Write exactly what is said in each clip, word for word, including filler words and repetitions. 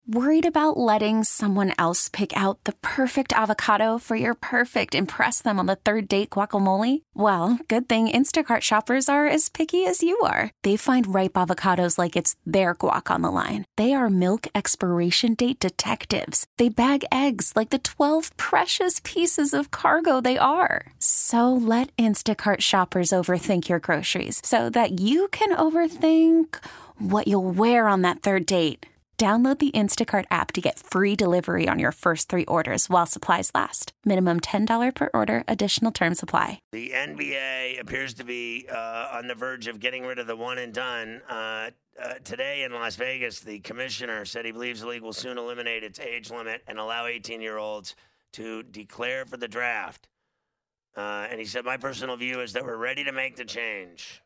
Worried about letting someone else pick out the perfect avocado for your perfect impress them on the third date guacamole? Well, good thing Instacart shoppers are as picky as you are. They find ripe avocados like it's their guac on the line. They are milk expiration date detectives. They bag eggs like the twelve precious pieces of cargo they are. So let Instacart shoppers overthink your groceries so that you can overthink what you'll wear on that third date. Download the Instacart app to get free delivery on your first three orders while supplies last. Minimum ten dollars per order. Additional terms apply. The N B A appears to be uh, on the verge of getting rid of the one and done. Uh, uh, today in Las Vegas, the commissioner said he believes the league will soon eliminate its age limit and allow eighteen-year-olds to declare for the draft. Uh, and he said, my personal view is that we're ready to make the change.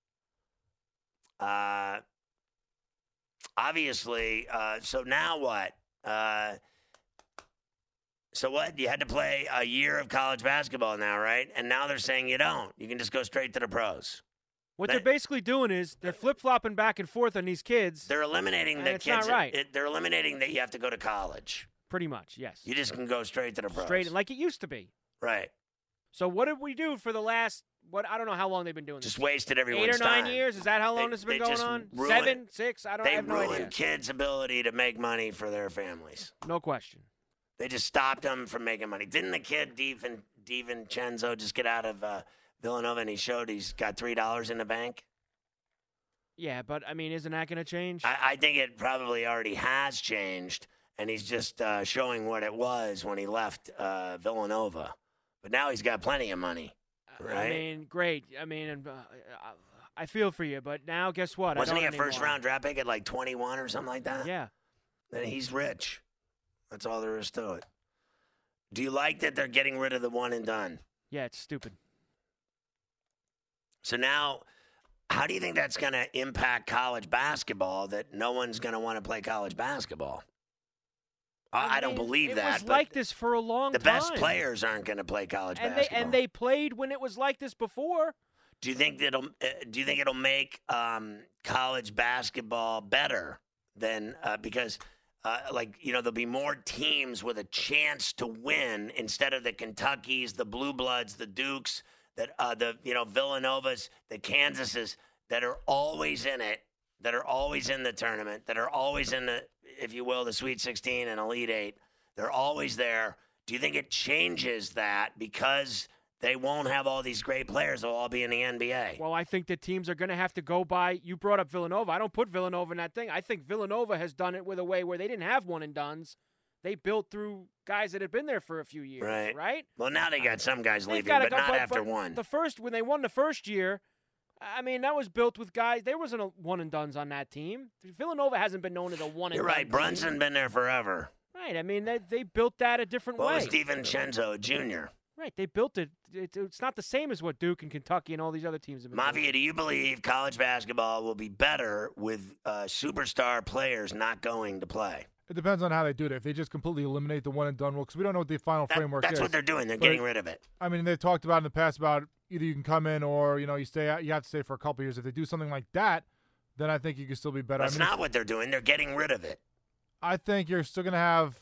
Uh... Obviously, uh, so now what? Uh, so what? You had to play a year of college basketball now, right? And now they're saying you don't. You can just go straight to the pros. What They- they're basically doing is they're flip-flopping back and forth on these kids. They're eliminating And the it's kids. not right. It, they're eliminating that you have to go to college. Pretty much, yes. You just can go straight to the pros. Straight, like it used to be. Right. So what did we do for the last, what I don't know how long they've been doing Just this. wasted everyone's Eight or nine time. years? Is that how long They- this has been they going just on? ruined- Seven, six? I don't I They have no ruined idea. kids' ability to make money for their families. No question. They just stopped them from making money. Didn't the kid, Devin, DiVincenzo, just get out of uh, Villanova and he showed he's got three dollars in the bank? Yeah, but, I mean, isn't that going to change? I, I think it probably already has changed, and he's just uh, showing what it was when he left uh, Villanova. But now he's got plenty of money, right? I mean, great. I mean, uh, I feel for you, but now guess what? Wasn't I he don't a first anymore. round draft pick at like twenty-one or something like that? Yeah. Then he's rich. That's all there is to it. Do you like that they're getting rid of the one and done? Yeah, it's stupid. So now, how do you think that's going to impact college basketball, that no one's going to want to play college basketball? I, I don't mean, believe it that. was but like this for a long the time. best players aren't going to play college and basketball. They, and they played when it was like this before. Do you think that'll? Uh, do you think it'll make um, college basketball better than uh, because, uh, like you know, there'll be more teams with a chance to win instead of the Kentuckys, the Blue Bloods, the Dukes, that uh, the you know Villanovas, the Kansases that are always in it, that are always in the tournament, that are always in the, if you will, the Sweet sixteen and Elite Eight. They're always there. Do you think it changes that because they won't have all these great players? They'll all be in the N B A. Well, I think that teams are going to have to go by. You brought up Villanova. I don't put Villanova in that thing. I think Villanova has done it with a way where they didn't have one and dones. They built through guys that had been there for a few years, Right. right? Well, now they got some guys They've leaving, got a but not couple- after but one. The first, when they won the first year, I mean, that was built with guys. There wasn't a one and dones on that team. Villanova hasn't been known as a one and You're done right. Brunson team. been there forever. Right. I mean, they they built that a different What way. was DiVincenzo Junior? Right. They built it. it. It's not the same as what Duke and Kentucky and all these other teams have been doing. Mafia, do you believe college basketball will be better with uh, superstar players not going to play? It depends on how they do it. If they just completely eliminate the one and done rule, because we don't know what the final That- framework that's is. what they're doing. They're But, getting rid of it. I mean, they've talked about in the past about either you can come in or you know you stay out. You have to stay for a couple of years. If they do something like that, then I think you can still be better. That's I mean, not what they're doing. They're getting rid of it. I think you're still going to have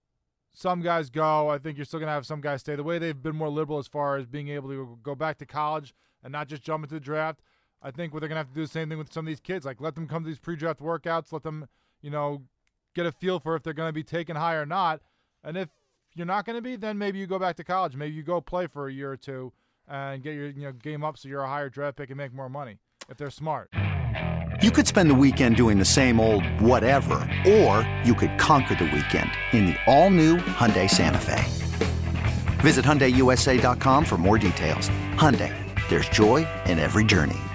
some guys go. I think you're still going to have some guys stay. The way they've been more liberal as far as being able to go back to college and not just jump into the draft, I think what they're going to have to do the same thing with some of these kids. Like let them come to these pre-draft workouts. Let them, you know, get a feel for if they're going to be taken high or not. And if you're not going to be, then maybe you go back to college. Maybe you go play for a year or two and get your you know game up so you're a higher draft pick and make more money if they're smart. You could spend the weekend doing the same old whatever, or you could conquer the weekend in the all-new Hyundai Santa Fe. Visit Hyundai U S A dot com for more details. Hyundai, there's joy in every journey.